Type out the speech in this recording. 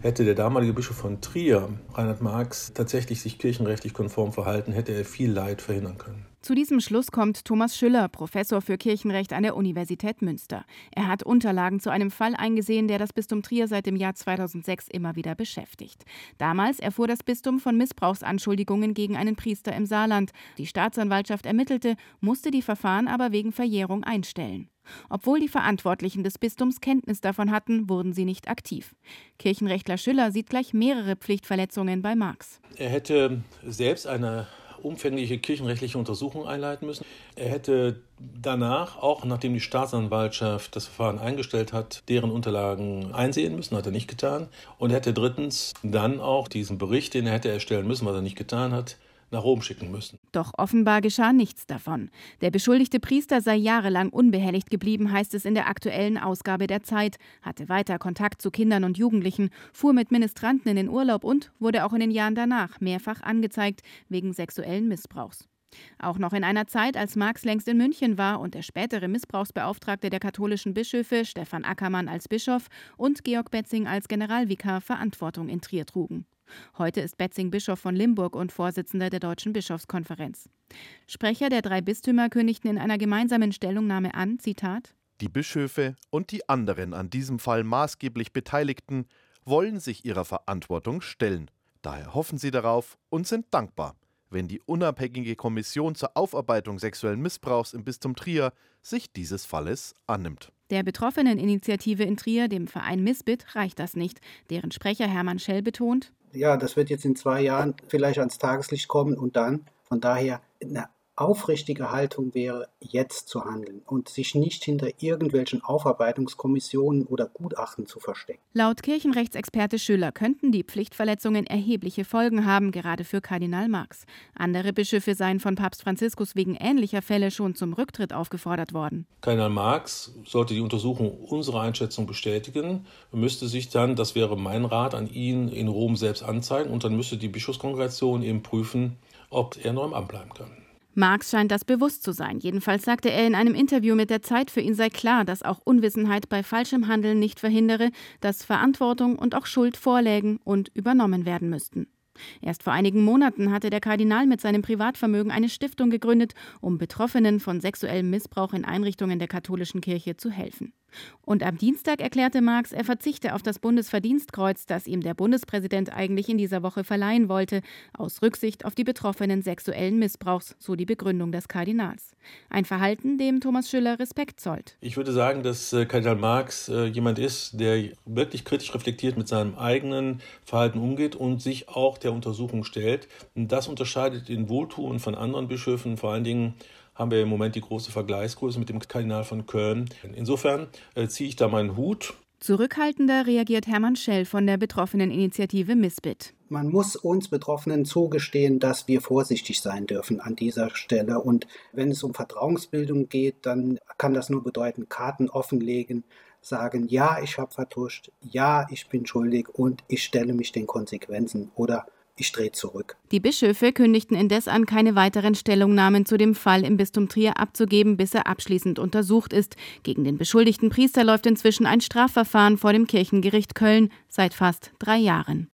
Hätte der damalige Bischof von Trier, Reinhard Marx, tatsächlich sich kirchenrechtlich konform verhalten, hätte er viel Leid verhindern können. Zu diesem Schluss kommt Thomas Schüller, Professor für Kirchenrecht an der Universität Münster. Er hat Unterlagen zu einem Fall eingesehen, der das Bistum Trier seit dem Jahr 2006 immer wieder beschäftigt. Damals erfuhr das Bistum von Missbrauchsanschuldigungen gegen einen Priester im Saarland. Die Staatsanwaltschaft ermittelte, musste die Verfahren aber wegen Verjährung einstellen. Obwohl die Verantwortlichen des Bistums Kenntnis davon hatten, wurden sie nicht aktiv. Kirchenrechtler Schüller sieht gleich mehrere Pflichtverletzungen bei Marx. Er hätte selbst eine umfängliche kirchenrechtliche Untersuchung einleiten müssen. Er hätte danach, auch nachdem die Staatsanwaltschaft das Verfahren eingestellt hat, deren Unterlagen einsehen müssen, hat er nicht getan. Und er hätte drittens dann auch diesen Bericht, den er hätte erstellen müssen, was er nicht getan hat, nach Rom schicken müssen. Doch offenbar geschah nichts davon. Der beschuldigte Priester sei jahrelang unbehelligt geblieben, heißt es in der aktuellen Ausgabe der Zeit, hatte weiter Kontakt zu Kindern und Jugendlichen, fuhr mit Ministranten in den Urlaub und wurde auch in den Jahren danach mehrfach angezeigt wegen sexuellen Missbrauchs. Auch noch in einer Zeit, als Marx längst in München war und der spätere Missbrauchsbeauftragte der katholischen Bischöfe, Stefan Ackermann als Bischof und Georg Betzing als Generalvikar, Verantwortung in Trier trugen. Heute ist Betzing Bischof von Limburg und Vorsitzender der Deutschen Bischofskonferenz. Sprecher der 3 Bistümer kündigten in einer gemeinsamen Stellungnahme an, Zitat: Die Bischöfe und die anderen an diesem Fall maßgeblich Beteiligten wollen sich ihrer Verantwortung stellen. Daher hoffen sie darauf und sind dankbar, wenn die unabhängige Kommission zur Aufarbeitung sexuellen Missbrauchs im Bistum Trier sich dieses Falles annimmt. Der Betroffeneninitiative in Trier, dem Verein Misbit, reicht das nicht. Deren Sprecher Hermann Schell betont: Ja, das wird jetzt in 2 Jahren vielleicht ans Tageslicht kommen und dann, von daher, eine aufrichtige Haltung wäre, jetzt zu handeln und sich nicht hinter irgendwelchen Aufarbeitungskommissionen oder Gutachten zu verstecken. Laut Kirchenrechtsexperte Schüller könnten die Pflichtverletzungen erhebliche Folgen haben, gerade für Kardinal Marx. Andere Bischöfe seien von Papst Franziskus wegen ähnlicher Fälle schon zum Rücktritt aufgefordert worden. Kardinal Marx sollte die Untersuchung unserer Einschätzung bestätigen, müsste sich dann, das wäre mein Rat an ihn, in Rom selbst anzeigen und dann müsste die Bischofskongregation eben prüfen, ob er noch im Amt bleiben kann. Marx scheint das bewusst zu sein. Jedenfalls sagte er in einem Interview mit der Zeit, für ihn sei klar, dass auch Unwissenheit bei falschem Handeln nicht verhindere, dass Verantwortung und auch Schuld vorlägen und übernommen werden müssten. Erst vor einigen Monaten hatte der Kardinal mit seinem Privatvermögen eine Stiftung gegründet, um Betroffenen von sexuellem Missbrauch in Einrichtungen der katholischen Kirche zu helfen. Und am Dienstag erklärte Marx, er verzichte auf das Bundesverdienstkreuz, das ihm der Bundespräsident eigentlich in dieser Woche verleihen wollte, aus Rücksicht auf die Betroffenen sexuellen Missbrauchs, so die Begründung des Kardinals. Ein Verhalten, dem Thomas Schüller Respekt zollt. Ich würde sagen, dass Kardinal Marx jemand ist, der wirklich kritisch reflektiert mit seinem eigenen Verhalten umgeht und sich auch der Untersuchung stellt. Und das unterscheidet ihn wohltuend von anderen Bischöfen. Vor allen Dingen haben wir im Moment die große Vergleichsgröße mit dem Kardinal von Köln. Insofern ziehe ich da meinen Hut. Zurückhaltender reagiert Hermann Schell von der Betroffeneninitiative Misbit. Man muss uns Betroffenen zugestehen, dass wir vorsichtig sein dürfen an dieser Stelle. Und wenn es um Vertrauensbildung geht, dann kann das nur bedeuten, Karten offenlegen, sagen, ja, ich habe vertuscht, ja, ich bin schuldig und ich stelle mich den Konsequenzen oder ich drehe zurück. Die Bischöfe kündigten indes an, keine weiteren Stellungnahmen zu dem Fall im Bistum Trier abzugeben, bis er abschließend untersucht ist. Gegen den beschuldigten Priester läuft inzwischen ein Strafverfahren vor dem Kirchengericht Köln seit fast 3 Jahren.